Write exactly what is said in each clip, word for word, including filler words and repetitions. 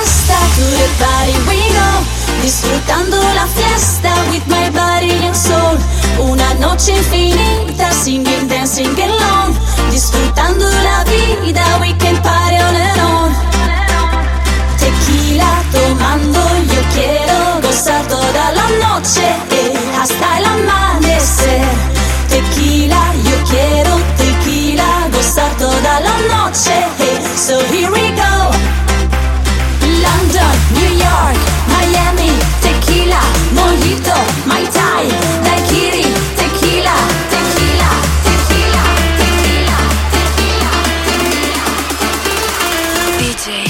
fiesta, to the party we go. Disfrutando la fiesta with my body and soul. Una noche infinita, singing, dancing along. Disfrutando la vida, we can party on and on. Tequila tomando, yo quiero gozar toda la noche, eh, hasta el amanecer. Tequila, yo quiero tequila, gozar toda la noche, eh, so here we go. London, New York, Miami, tequila, mojito, Mai Tai, daiquiri, tequila, tequila, tequila, tequila, tequila, tequila. D J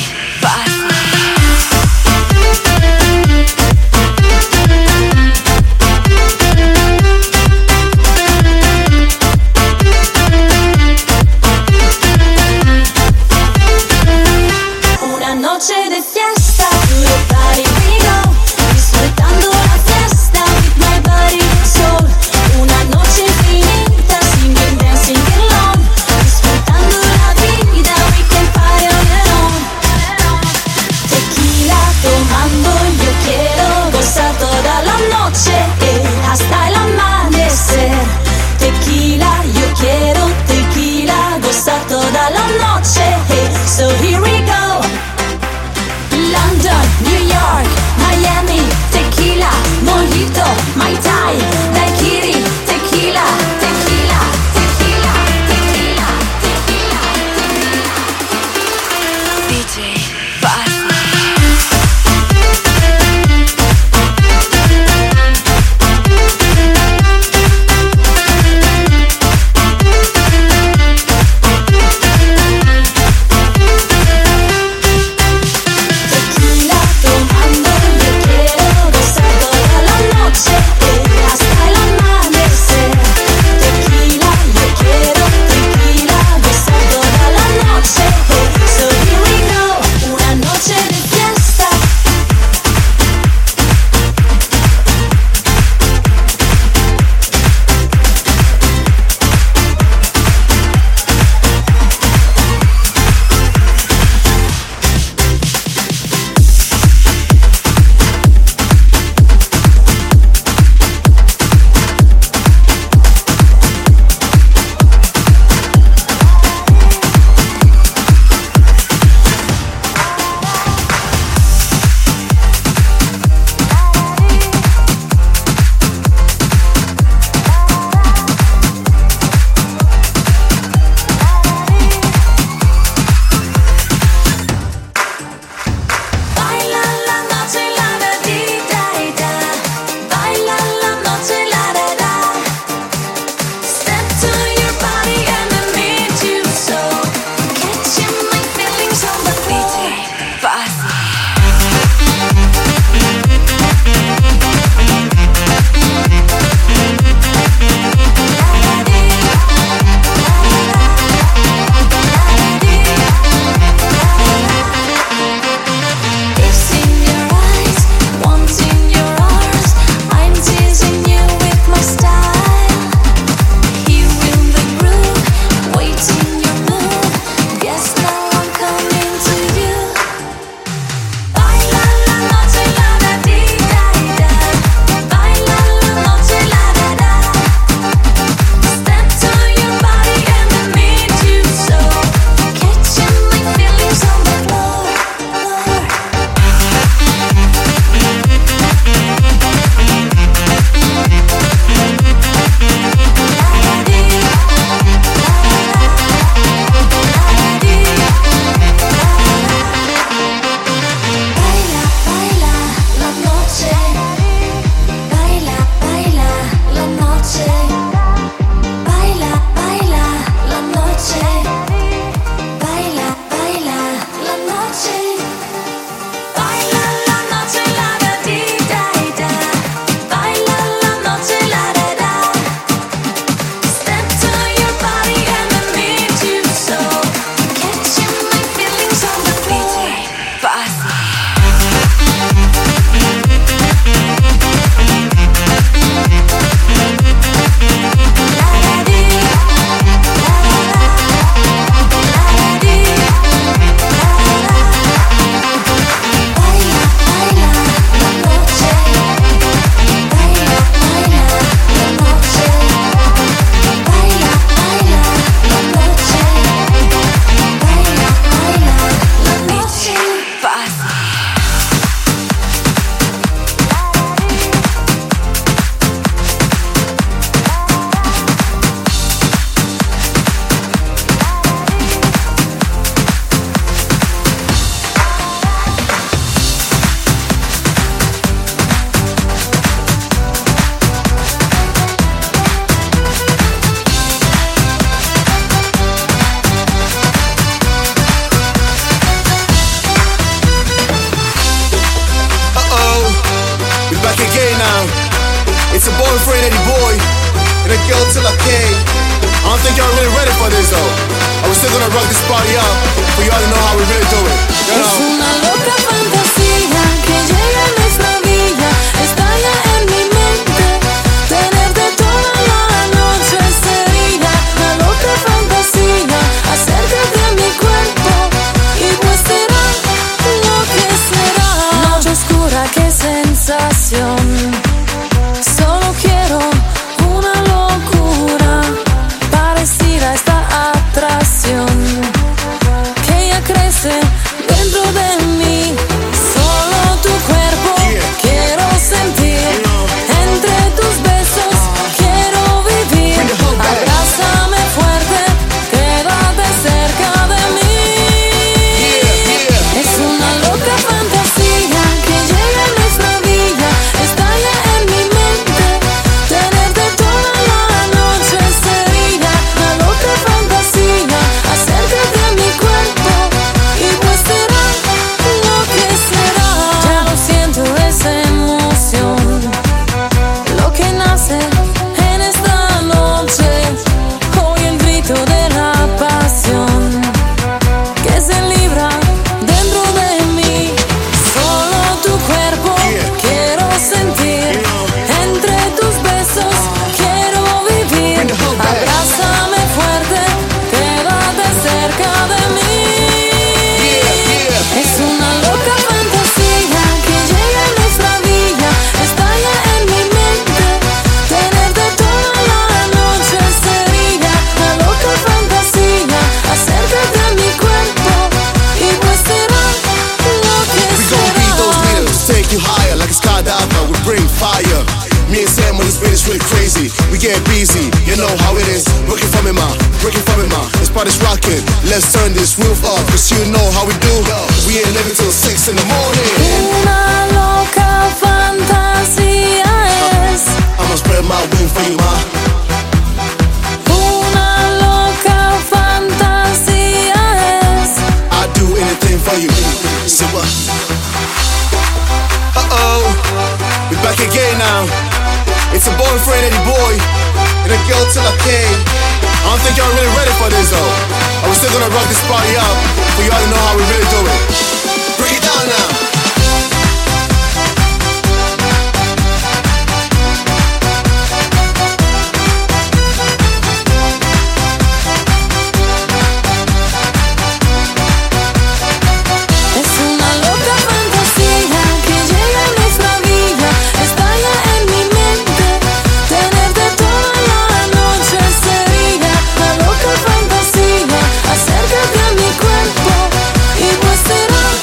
Una noche de fiesta, to the party we go. Disfrutando la fiesta with my body and soul. Una noche infinita, singing, dancing along. Disfrutando la vida, we can party on and on. Tequila tomando, yo quiero gozar toda la noche, eh, hasta el amanecer. Tequila, yo quiero tequila, gozar toda la noche, eh, so here we go. London, New York, Miami, tequila, mojito, Mai Tai, daiquiri, tequila, tequila, tequila, tequila, tequila, tequila. D J Tequila tomando, yo quiero gozar toda la noche, eh, hasta el It's a boyfriend, Eddie Boy, and a girl till I came. I don't think y'all really ready for this though. I was still gonna rock this party up, for y'all to know how we really do it. You know? Es una loca fantasía que llega a nuestra vida, estalla en mi mente. Tenerte toda la noche sería una loca fantasía. Acércate a mi cuerpo y pues será lo que será. Noche oscura, qué sensación. Solo quiero una locura parecida a esta atracción que ya crece dentro de mí. Solo tu cuerpo quiero sentir, entre tus besos quiero vivir. Abrázame fuerte, quédate cerca de mí. Es una loca fantasía que llega a nuestra vida, estalla en mi mente. Tenerte toda la noche sería una loca fantasía. Acércate a mi cuerpo y pues será lo que será. Ya lo siento, esa emoción, lo que nace en esta noche. Oye el grito de la pasión que se libra dentro de mí. Solo tu cuerpo quiero sentir, entre tus besos quiero vivir. Abrázame fuerte, quédate cerca de mí. Es una loca fantasía que llega a nuestra vida, estalla en mi mente. Tenerte toda la noche sería una loca fantasía. Acércate a mi cuerpo y pues será lo que We gon' beat those será. meters, take you higher like a skydiver. We bring fire. Me and Sam on this bit is really crazy. We get busy, you know how it is. Working for me, ma, working for me, ma. This party's rocking. Let's turn this roof up, cause you know how we do. We ain't living till six in the morning. Una loca fantasía es. I'ma spread my wings for you, ma. Una loca fantasía es. I'd do anything for you. So what? Uh-oh, we back again now. It's a boyfriend, Eddie Boy, and a girl till I came. I don't think y'all really ready for this though. I was still gonna rock this party up, for y'all to know how we really do it. Break it down now. Es una loca fantasía que llega a nuestra vida, estalla en mi mente. Tenerte toda la noche sería una loca fantasía. Acércate a mi cuerpo y pues será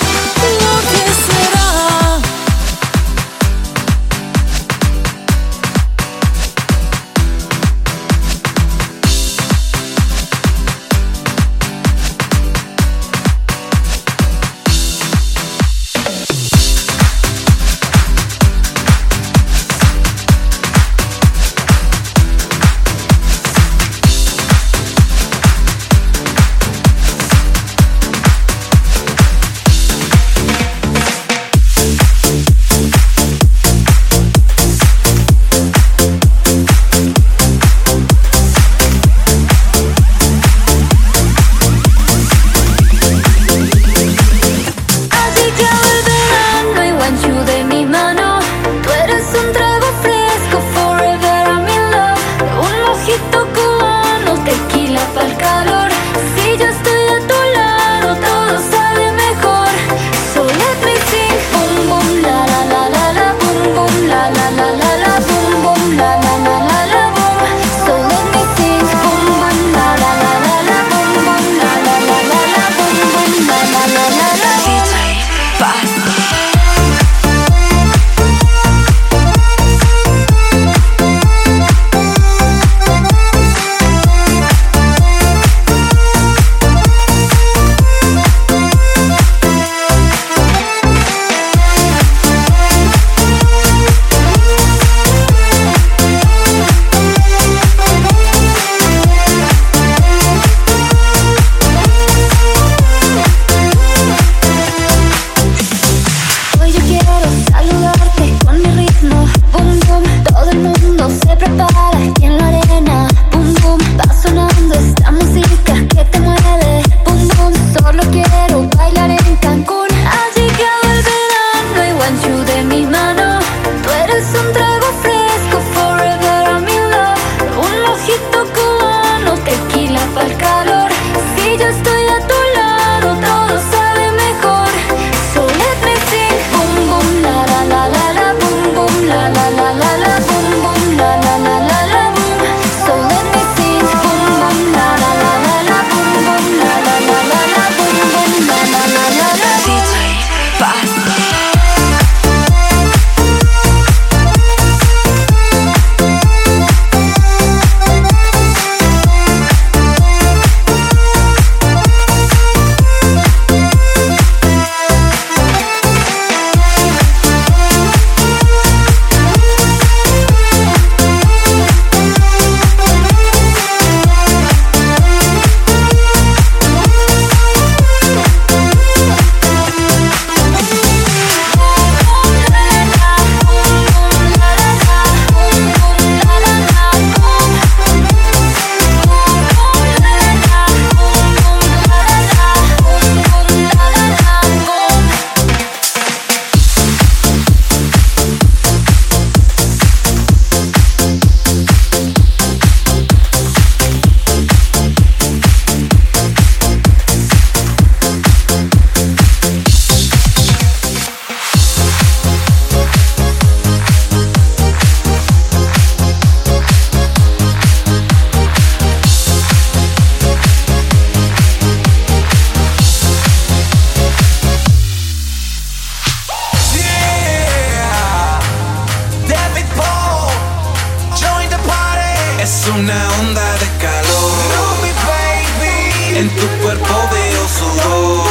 En tu cuerpo veo sudor.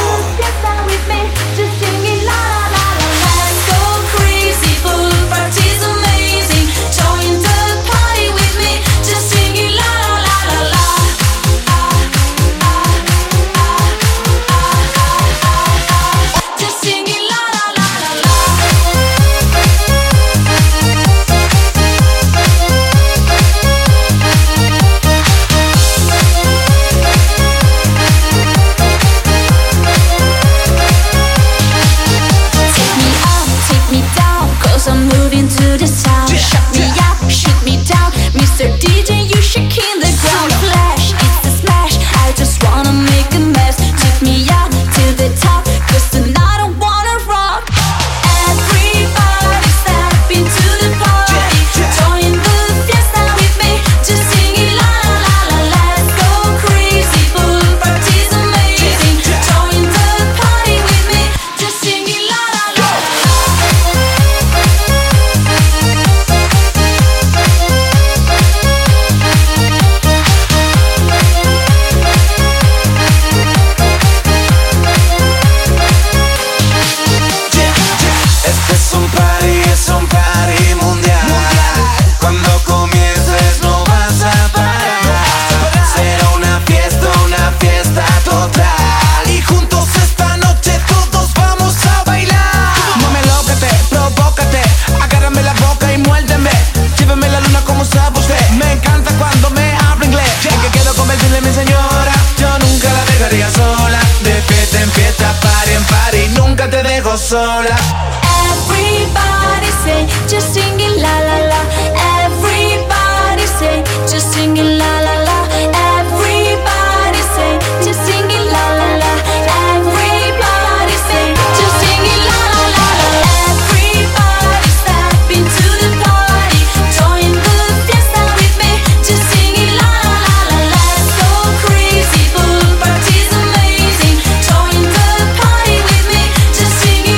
Sola. Everybody say, just singing la la la. Everybody say, just singing la la la. Everybody say, just singing la la la. Everybody say, just singing la la la. Everybody step into the party, join the fiesta with me, just singing la la la la. Let's go crazy, pool party's amazing. Join the party with me, just singing.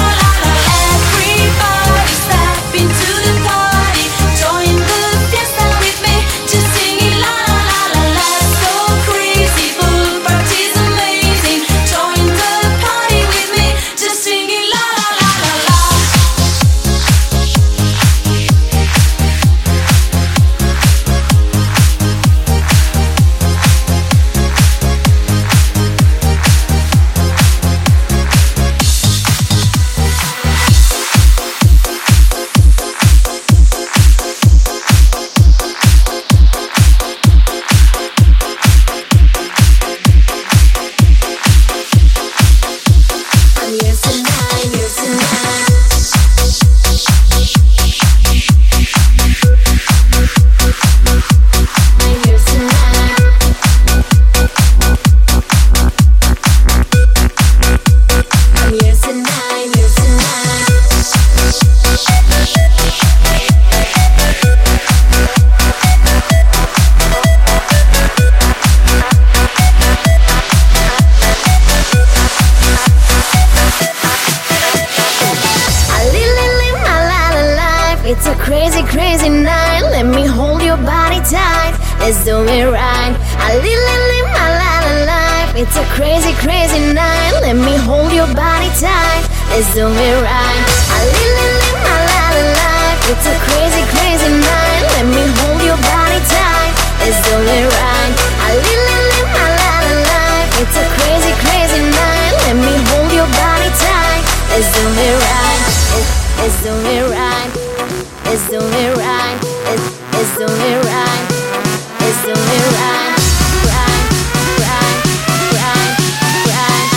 It's a crazy, crazy night. Let me hold your body tight. Let's do it right. I live, live, live my la life. It's a crazy, crazy night. Let me hold your body tight. Let's do it right. I live, live, live my la life. It's a crazy, crazy night. Let me hold your body tight. Let's do it right. I live, live, live my la life. It's a crazy, crazy night. Let me hold your body tight. Let's do it right. Let's do it right. Let's do it right. Let's, let's do it right. Let's do it right. Right, right, right, right.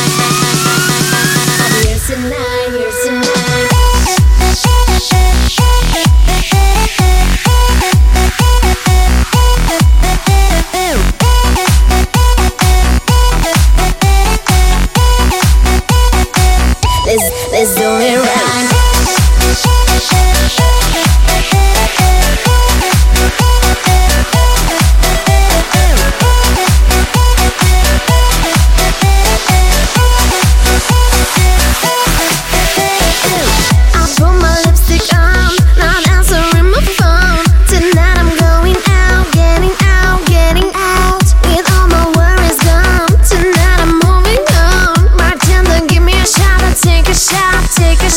I'm here tonight, here tonight. Let's, let's do it right. We'll be right back.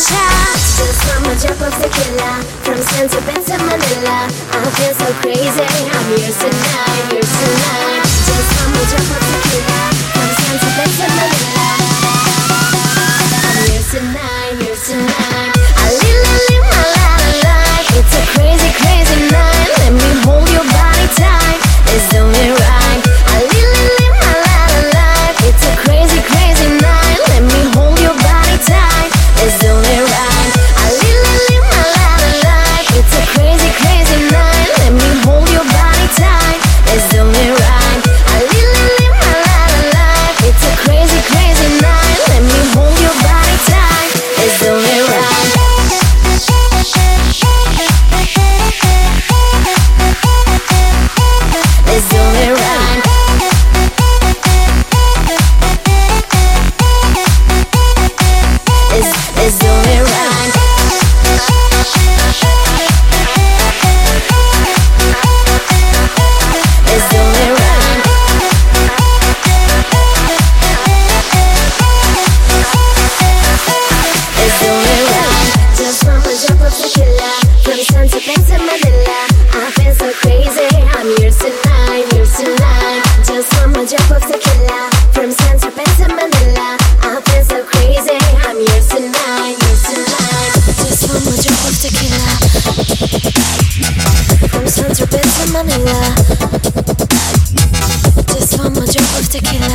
shot. Just from a drop of tequila, from Saint Tropez to Manila. I feel so crazy, I'm yours tonight, yours tonight. Just from a drop of tequila, from Saint Tropez to Manila. I'm yours tonight, yours tonight. I live, live, live my life, life. It's a crazy, crazy night. Let me hold your body tight. Let's do it right. I live, live, live my life, life. It's a crazy, crazy night. Let me hold your body tight. Let's do it right. I live, live, live my life, life. It's a crazy, crazy night. Let me hold your body tight. Let's do it right. I live, live, live my life, life. It's a crazy, crazy night. Let me hold your body tight. Let's do it right. Let's do it right. Let's, let's do it right. Let's do it right. Let's do it right. Just from a drop of tequila, from Saint Tropez to Manila. I feel so crazy, I'm yours tonight, yours tonight. Just from a drop of tequila, from Saint Tropez to Manila. I feel so crazy, I'm yours tonight, yours tonight. Just from a drop of tequila, from Saint Tropez to Manila. Just from a drop of tequila,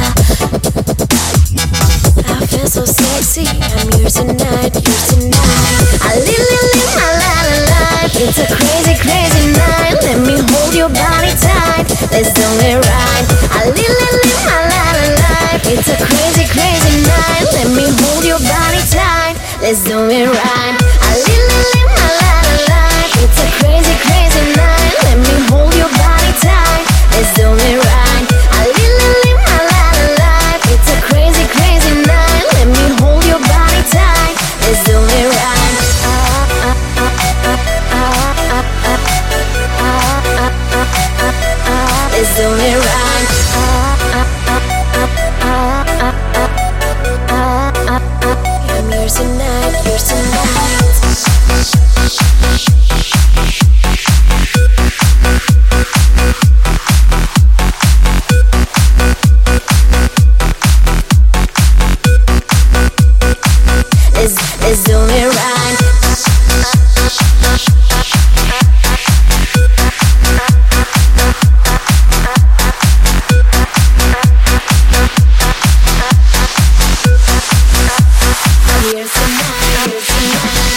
I feel so sexy, I'm yours tonight, yours tonight. I live, live, live my life, life. It's a crazy, crazy night. Let me hold your body tight. Let's do it right. I live, live, live my life, life. It's a crazy, crazy night. Let me hold your body tight. Let's do it right. I live, live, live my life, life. It's a crazy, crazy night. Let me hold your body tight. Let's do it right. I live, live, live my life, life. It's a crazy, crazy night. Let me hold your body tight. Let's do it right. Let's do it right. I'm yours tonight, yours tonight. Let's, let's do it right. I'm yours tonight, yours tonight.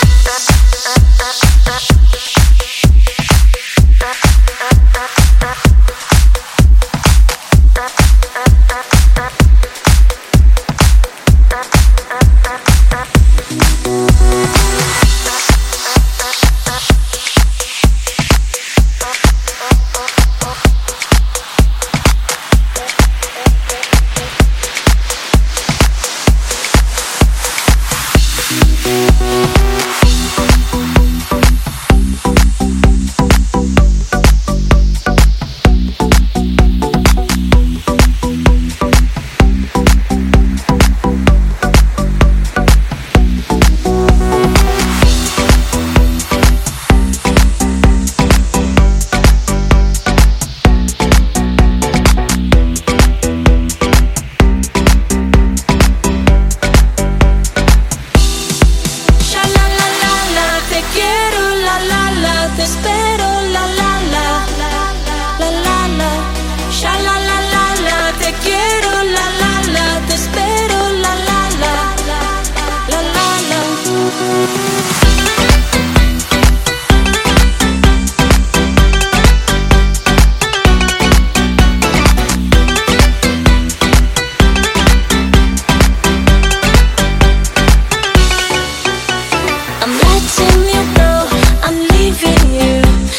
I'm letting you go, I'm leaving you.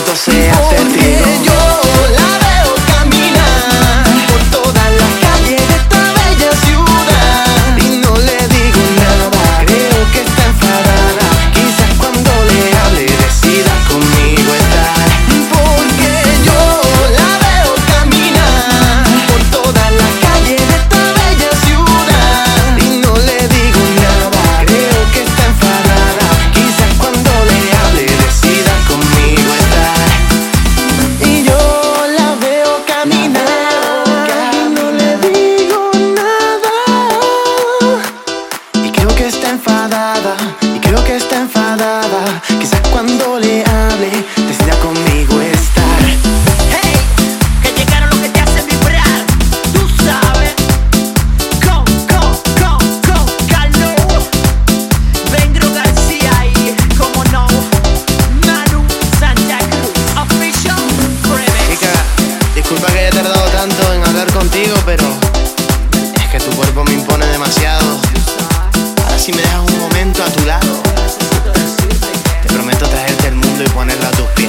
momento sea testigo. Porque yo la veo caminar por todas las calles de esta bella ciudad y no le digo nada, creo que está enfadada. Quizás cuando le hable decida conmigo estar. Porque yo la veo caminar por todas las calles de esta bella ciudad y no le digo nada, creo que está enfadada. Quizás cuando le hable decida conmigo estar. Y yo la veo caminar y no le digo nada, y creo que está enfadada, y creo que está enfadada. Quizás cuando le hable decida conmigo estar. Hey, que llegaron los que te hacen vibrar, tú sabes. Con, con, con, con Carlos, Vendro García y, como no, Manu Santa Cruz, official remix. Chica, disculpa que haya tardado tanto en hablar contigo, pero es que tu cuerpo me impone demasiado. Ahora si me dejas un momento a tu lado, te prometo traerte el mundo y ponerlo a tus pies.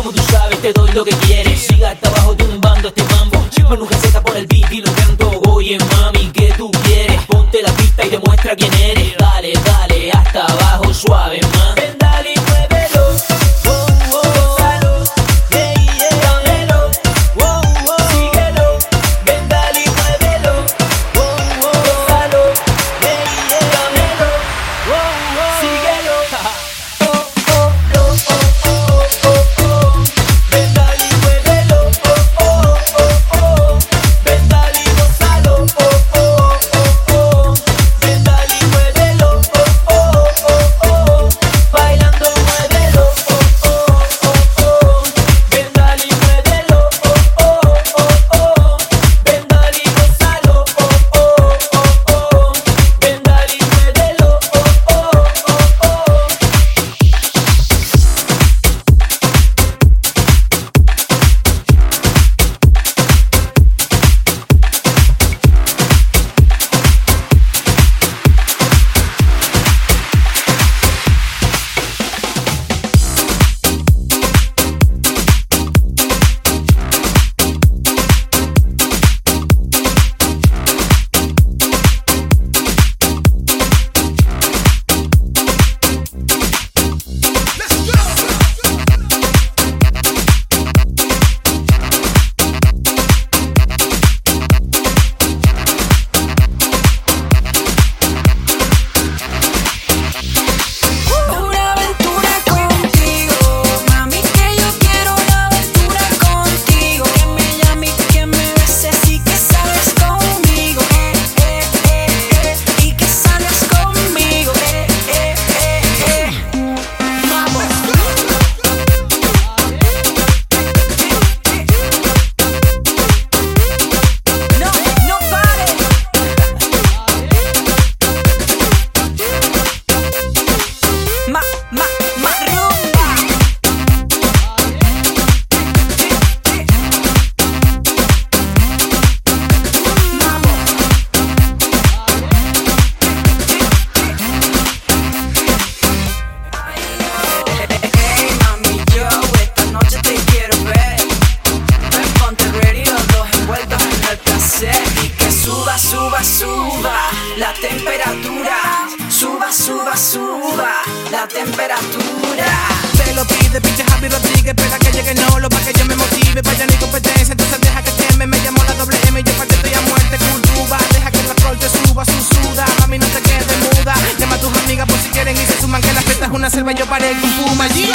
como tú sabes, te doy lo que quieres. Siga hasta abajo tumbando este mambo. Manu Gaceta por el beat y lo canto. Oye mami, ¿qué tú quieres? Ponte la pista y demuestra quién eres. Dale, dale, hasta abajo, suave, man. Ven, dale y muévelo. Oh, oh, gózalo. Yeah, yeah, dámelo. Oh, oh, síguelo. Ven, dale y muévelo. Oh, oh, gózalo. Yeah, yeah, dámelo. Oh, oh, síguelo. Oh, oh, oh, oh, oh, oh, oh. Ven, dale y muévelo. Oh, oh, oh, oh. Ven, dale y gózalo. Oh, oh, oh, oh. Ven, dale y muévelo. Oh, oh, oh, oh. Bailando, muévelo. Oh, oh, oh, oh. Ven, dale y muévelo. Oh, oh, oh, oh. Ven, dale y gózalo. Oh, oh, oh, oh. Ven, dale y muévelo. Oh, oh, oh, oh. Una aventura contigo, mami, que yo quiero una aventura contigo. Que me llame y que me beses y que salgas conmigo, eh, eh, eh, eh. Y que salgas conmigo, eh, eh, eh, eh. Vamos. No, no pares. Ma, ma, ma rumba. Hey mami, yo esta noche te quiero ver. Ven, ponte ready, los dos envueltos en el placer. Y que suba, suba, suba la temperatura. Suba, suba, suba la temperatura. Se lo pide pinche Javi Rodríguez, espera que llegue Nolo pa' que yo me motive, vaya ni competencia, entonces deja que queme, me llamo la doble M, yo pa' que estoy a muerte, curtuba, deja que el alcohol te suba, su suda, mami no te quedes muda, llama a tus amigas por si quieren y se suman que la fiesta es una selva y yo paré con Puma allí.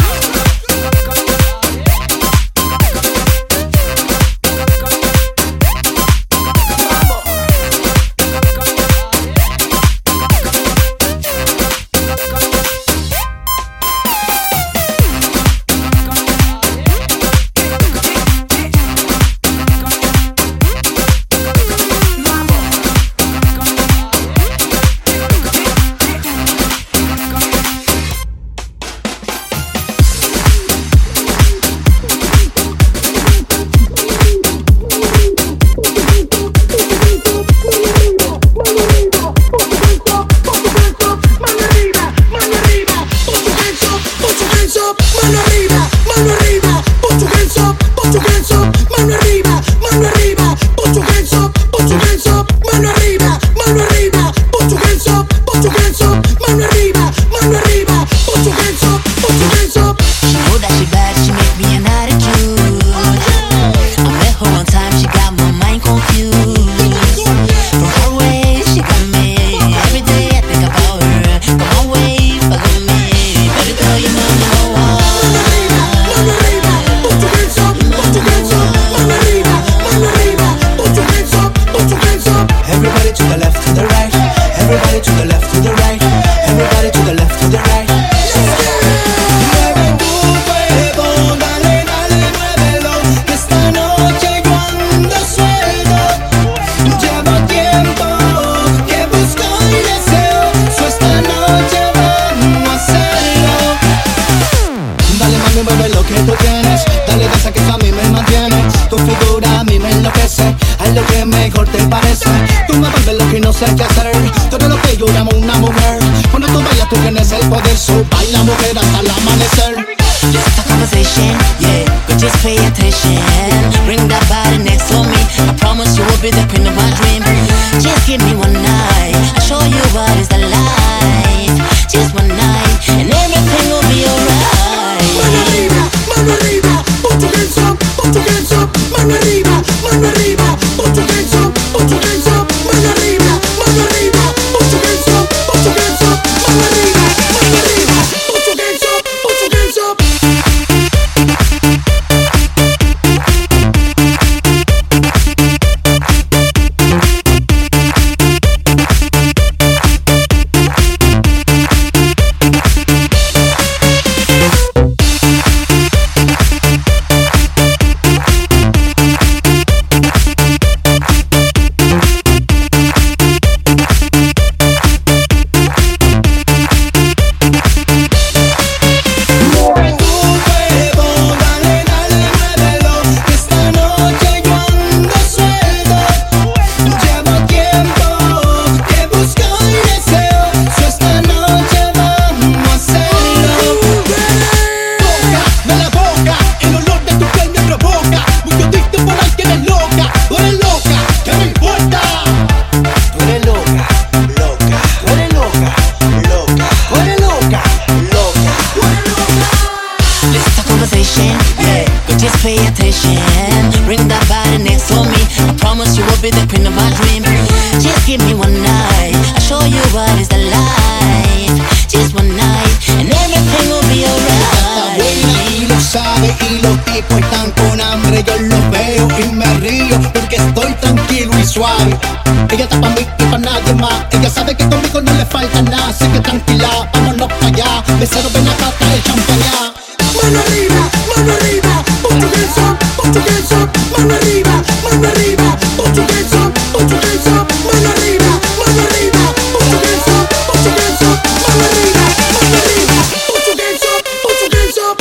sé qué hacer. Tú eres lo que yo llamo una mujer. Cuando tú vayas, tú tienes el poder. So baila mujer hasta el amanecer. Just a conversation, yeah. station. Yeah, girl, just pay attention. Bring that body next to me. I promise you will be the queen of my dream. Just give me one night, I'll show you what is the life. Just one night, and everything will be alright. Y lo sabe, y los tipos están con hambre. Yo los veo y me río porque estoy tranquilo y suave. Ella está pa' mí y pa' nadie más. Ella sabe que conmigo no le falta nada. Así que tranquila, vámonos pa' allá. Mesero, ven acá, trae champaña. Mano arriba, mano arriba, put your hands up, put your hands up. Mano arriba, mano arriba, put your hands up, put your hands up. Mano arriba, mano arriba, put your hands up, put your hands up. Mano arriba, mano arriba, put your hands up, put your hands up.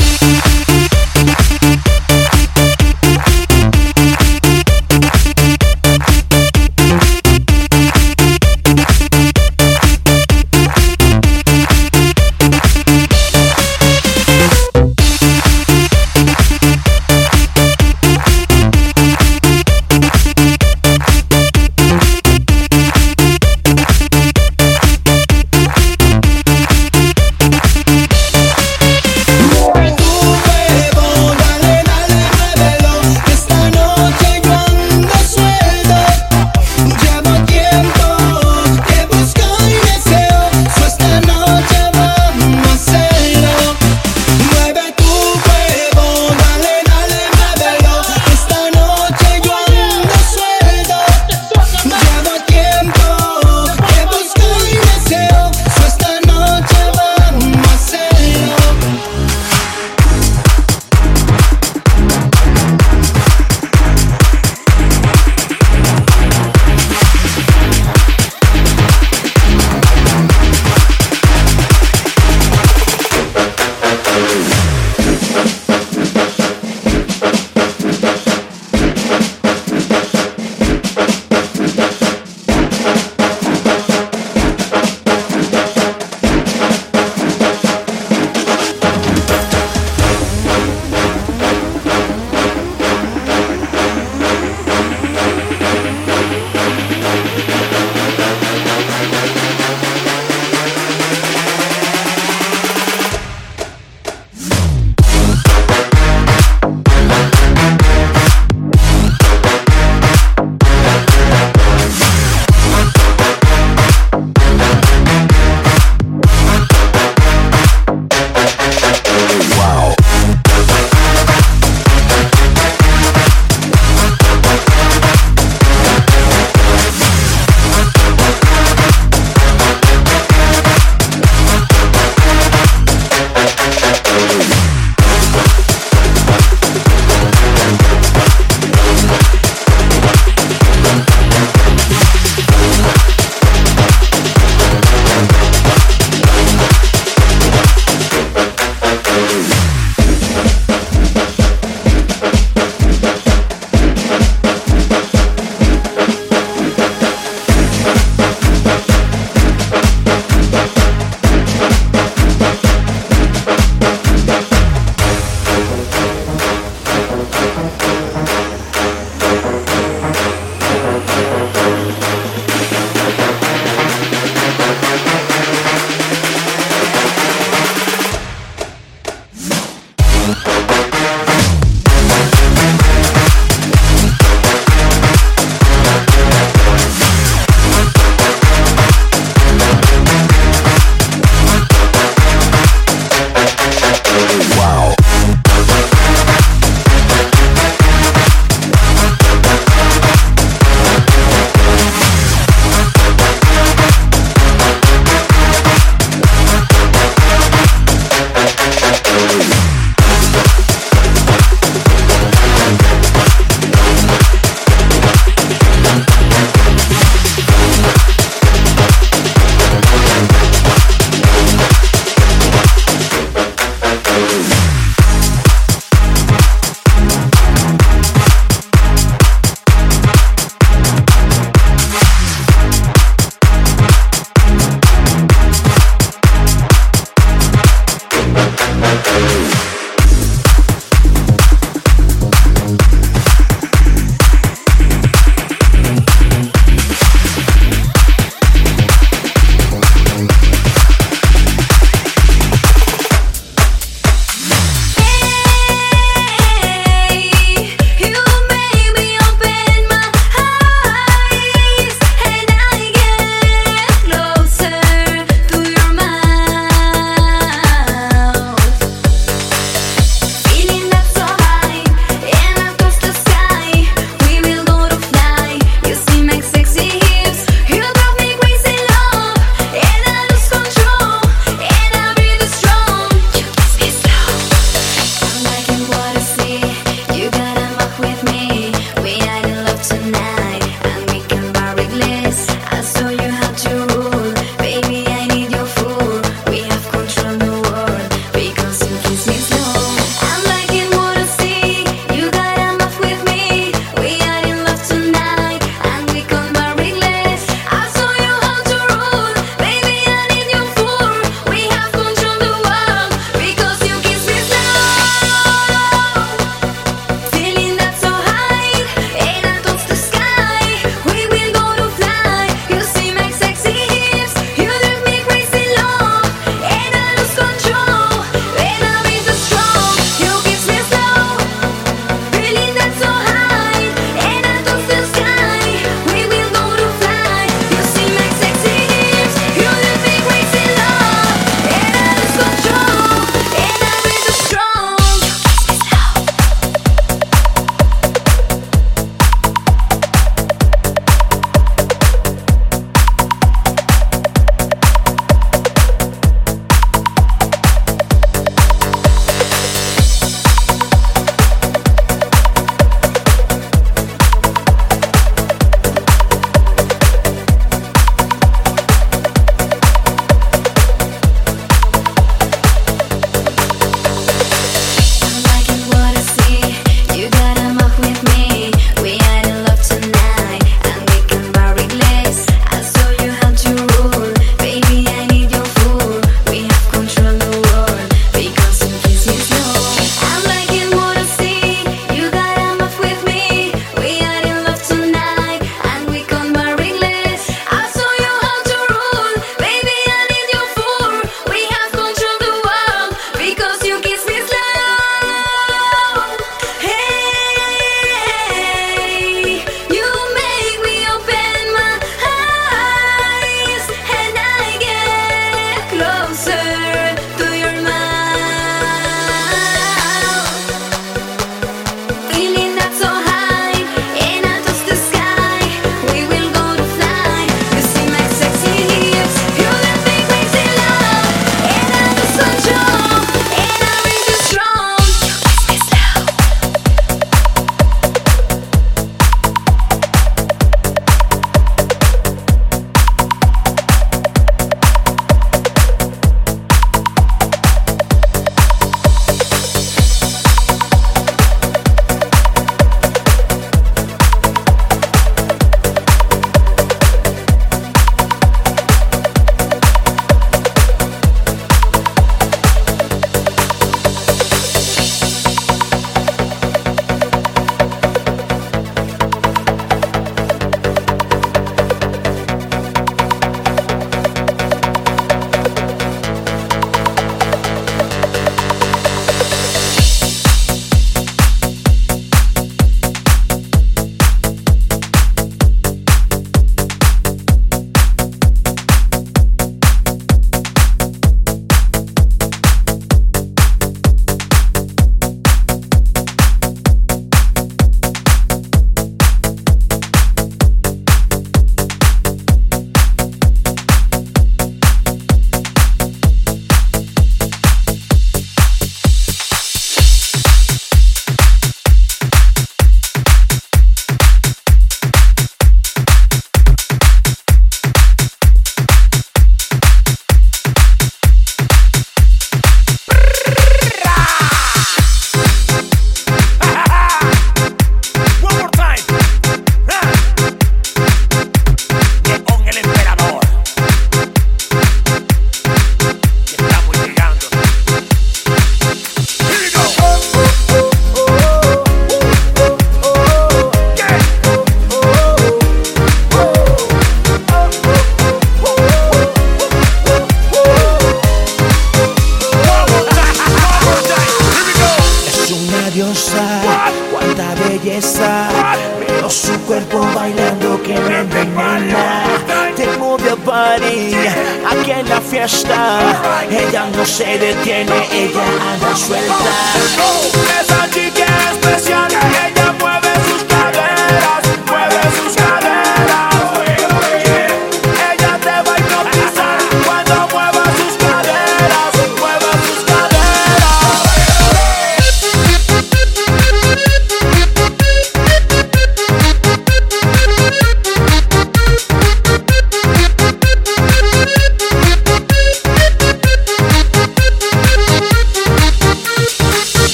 preciosa, cuánta belleza. Veo su cuerpo bailando que me envenena. Te move a body, aquí en la fiesta. Ella no se detiene, ella anda suelta.